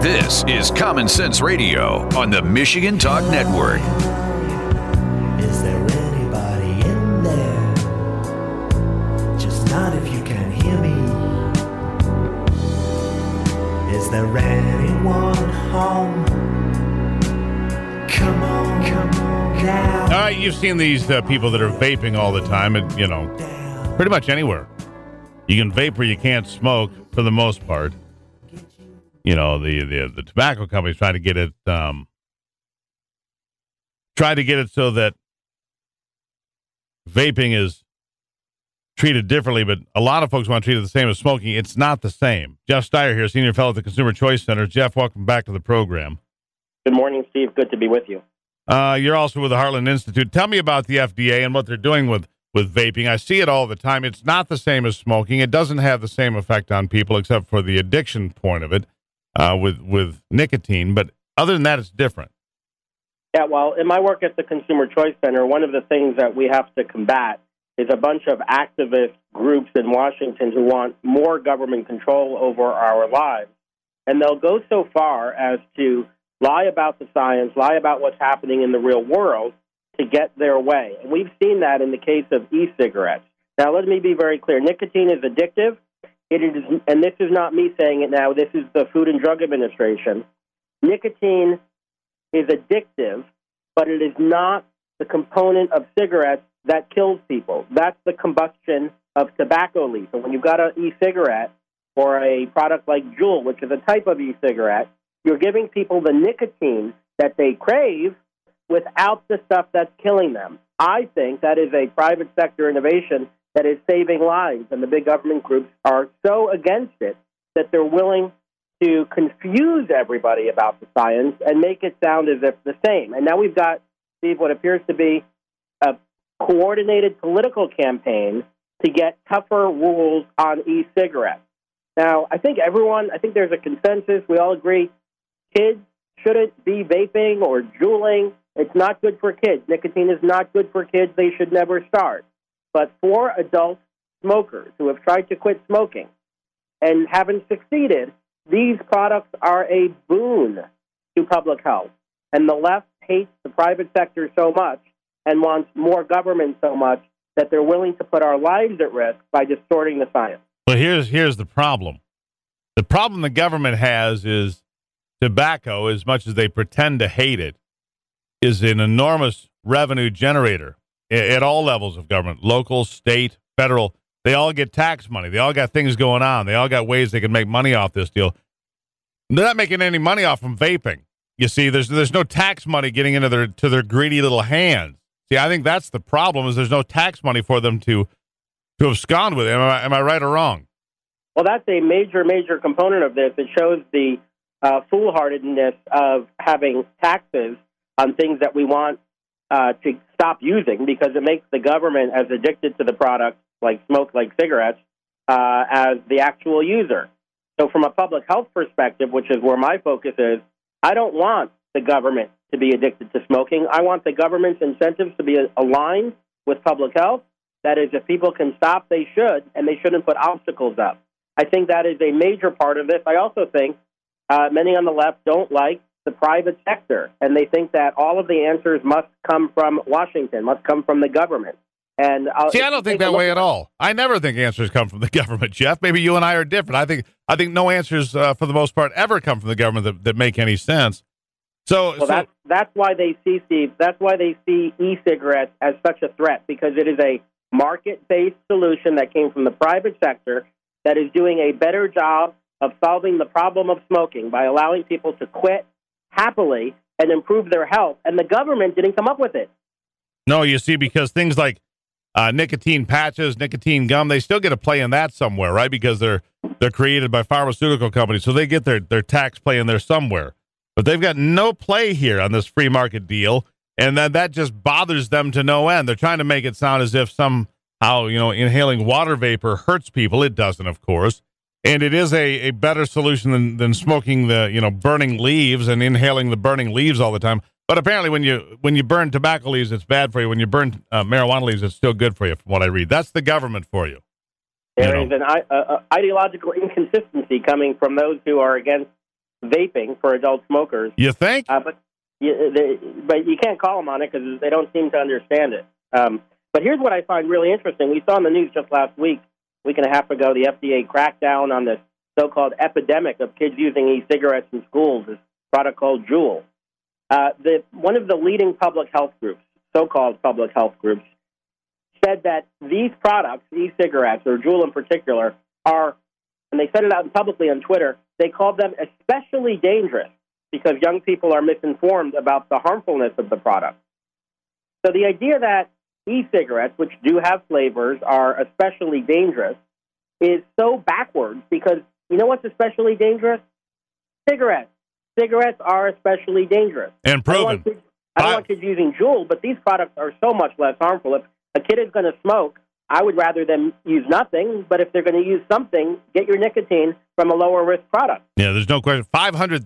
This is Common Sense Radio on the Michigan Talk Network. Is there anybody in there? Just not if you can hear me. Is there anyone home? Come on now. All right, you've seen these people that are vaping all the time, and pretty much anywhere. You can vape or you can't smoke for the most part. The tobacco companies try to get it so that vaping is treated differently, but a lot of folks want to treat it the same as smoking. It's not the same. Jeff Steyer here, senior fellow at the Consumer Choice Center. Jeff, welcome back to the program. Good morning, Steve. Good to be with you. You're also with the Heartland Institute. Tell me about the FDA and what they're doing with vaping. I see it all the time. It's not the same as smoking. It doesn't have the same effect on people except for the addiction point of it with nicotine. But other than that, it's different. Yeah, well, in my work at the Consumer Choice Center, one of the things that we have to combat is a bunch of activist groups in Washington who want more government control over our lives. And they'll go so far as to lie about the science, lie about what's happening in the real world to get their way. And we've seen that in the case of e-cigarettes. Now, let me be very clear. Nicotine is addictive. It is, and this is not me saying it now. This is the Food and Drug Administration. Nicotine is addictive, but it is not the component of cigarettes that kills people. That's the combustion of tobacco leaf. And when you've got an e-cigarette or a product like Juul, which is a type of e-cigarette, you're giving people the nicotine that they crave without the stuff that's killing them. I think that is a private sector innovation that is saving lives, and the big government groups are so against it that they're willing to confuse everybody about the science and make it sound as if the same. And now we've got, Steve, what appears to be a coordinated political campaign to get tougher rules on e-cigarettes. Now, I think there's a consensus. We all agree kids shouldn't be vaping or juuling. It's not good for kids. Nicotine is not good for kids. They should never start. But for adult smokers who have tried to quit smoking and haven't succeeded, these products are a boon to public health. And the left hates the private sector so much and wants more government so much that they're willing to put our lives at risk by distorting the science. Well, here's the problem. The problem the government has is tobacco, as much as they pretend to hate it, is an enormous revenue generator at all levels of government, local, state, federal. They all get tax money. They all got things going on. They all got ways they can make money off this deal. They're not making any money off from vaping. You see, there's no tax money getting into their greedy little hands. See, I think that's the problem, is there's no tax money for them to abscond with it. Am I right or wrong? Well, that's a major, major component of this. It shows the foolhardiness of having taxes on things that we want to stop using, because it makes the government as addicted to the product, like smoke, like cigarettes, as the actual user. So from a public health perspective, which is where my focus is, I don't want the government to be addicted to smoking. I want the government's incentives to be aligned with public health. That is, if people can stop, they should, and they shouldn't put obstacles up. I think that is a major part of this. I also think many on the left don't like the private sector, and they think that all of the answers must come from Washington, must come from the government. And I don't think that way at all. I never think answers come from the government, Jeff. Maybe you and I are different. I think no answers, for the most part, ever come from the government that make any sense. That's why they see, Steve. That's why they see e-cigarettes as such a threat, because it is a market-based solution that came from the private sector that is doing a better job of solving the problem of smoking by allowing people to quit happily and improve their health, and the government didn't come up with it. No, you see, because things like nicotine patches, nicotine gum, they still get a play in that somewhere, right? Because they're created by pharmaceutical companies, so they get their tax play in there somewhere. But they've got no play here on this free market deal, and that just bothers them to no end. They're trying to make it sound as if somehow, inhaling water vapor hurts people. It doesn't, of course. And it is a better solution than smoking the, burning leaves and inhaling the burning leaves all the time. But apparently when you burn tobacco leaves, it's bad for you. When you burn marijuana leaves, it's still good for you, from what I read. That's the government for you. There is an ideological inconsistency coming from those who are against vaping for adult smokers. You think? But you can't call them on it because they don't seem to understand it. But here's what I find really interesting. We saw in the news just last week and a half ago, the FDA cracked down on this so-called epidemic of kids using e-cigarettes in schools, this product called Juul. One of the leading public health groups, so-called public health groups, said that these products, e-cigarettes, or Juul in particular, are, and they said it out publicly on Twitter, they called them especially dangerous because young people are misinformed about the harmfulness of the product. So the idea that e-cigarettes, which do have flavors, are especially dangerous is so backwards because you know what's especially dangerous? Cigarettes. Cigarettes are especially dangerous. And proven. I don't want kids using Juul, but these products are so much less harmful. If a kid is going to smoke, I would rather them use nothing, but if they're going to use something, get your nicotine from a lower-risk product. Yeah, there's no question. 500,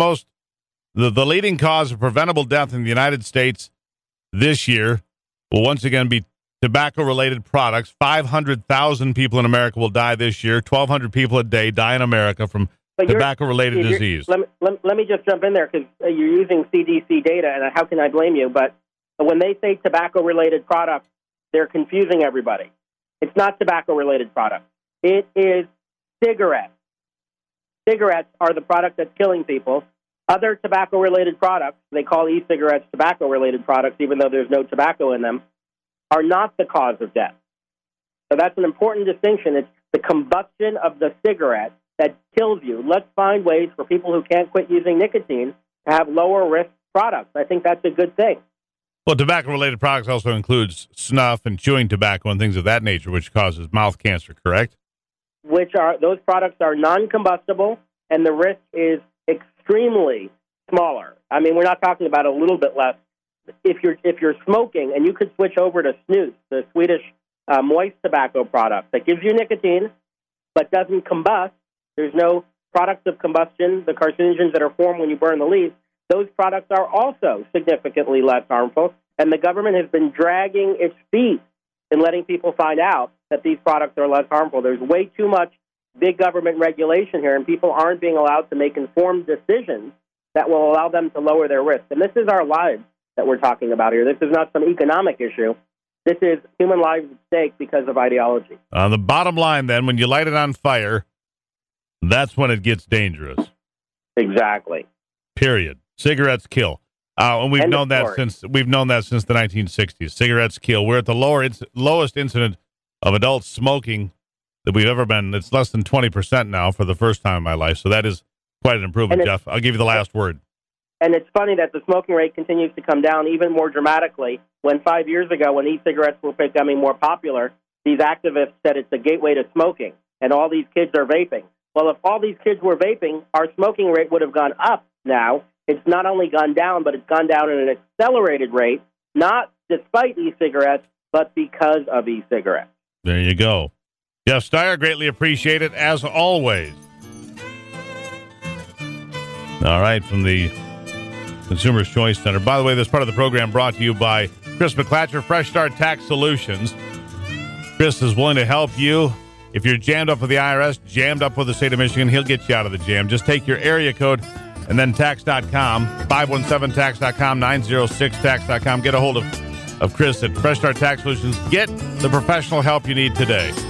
the leading cause of preventable death in the United States this year will once again be tobacco-related products. 500,000 people in America will die this year. 1,200 people a day die in America from tobacco-related disease. Let me just jump in there because you're using CDC data, and how can I blame you? But when they say tobacco-related products, they're confusing everybody. It's not tobacco-related products. It is cigarettes. Cigarettes are the product that's killing people. Other tobacco-related products, they call e-cigarettes tobacco-related products, even though there's no tobacco in them, are not the cause of death. So that's an important distinction. It's the combustion of the cigarette that kills you. Let's find ways for people who can't quit using nicotine to have lower-risk products. I think that's a good thing. Well, tobacco-related products also includes snuff and chewing tobacco and things of that nature, which causes mouth cancer, correct? Those products are non-combustible, and the risk is extremely smaller. I mean, we're not talking about a little bit less. If you're smoking, and you could switch over to snus, the Swedish moist tobacco product that gives you nicotine but doesn't combust. There's no products of combustion, the carcinogens that are formed when you burn the leaves. Those products are also significantly less harmful, and the government has been dragging its feet in letting people find out that these products are less harmful. There's way too much big government regulation here, and people aren't being allowed to make informed decisions that will allow them to lower their risk. And this is our lives that we're talking about here. This is not some economic issue. This is human lives at stake because of ideology. On the bottom line, then, when you light it on fire, that's when it gets dangerous. Exactly. Period. Cigarettes kill, and we've known that since the 1960s. Cigarettes kill. We're at the lowest incident of adult smoking that we've ever been. It's less than 20% now for the first time in my life. So that is quite an improvement, Jeff. I'll give you the last word. And it's funny that the smoking rate continues to come down even more dramatically. When 5 years ago, when e-cigarettes were becoming more popular, these activists said it's a gateway to smoking, and all these kids are vaping. Well, if all these kids were vaping, our smoking rate would have gone up now. It's not only gone down, but it's gone down at an accelerated rate, not despite e-cigarettes, but because of e-cigarettes. There you go. Jeff Steyer, greatly appreciate it, as always. All right, from the Consumer's Choice Center. By the way, this part of the program brought to you by Chris McClatcher, Fresh Start Tax Solutions. Chris is willing to help you. If you're jammed up with the IRS, jammed up with the state of Michigan, he'll get you out of the jam. Just take your area code and then tax.com, 517tax.com, 906tax.com. Get a hold of Chris at Fresh Start Tax Solutions. Get the professional help you need today.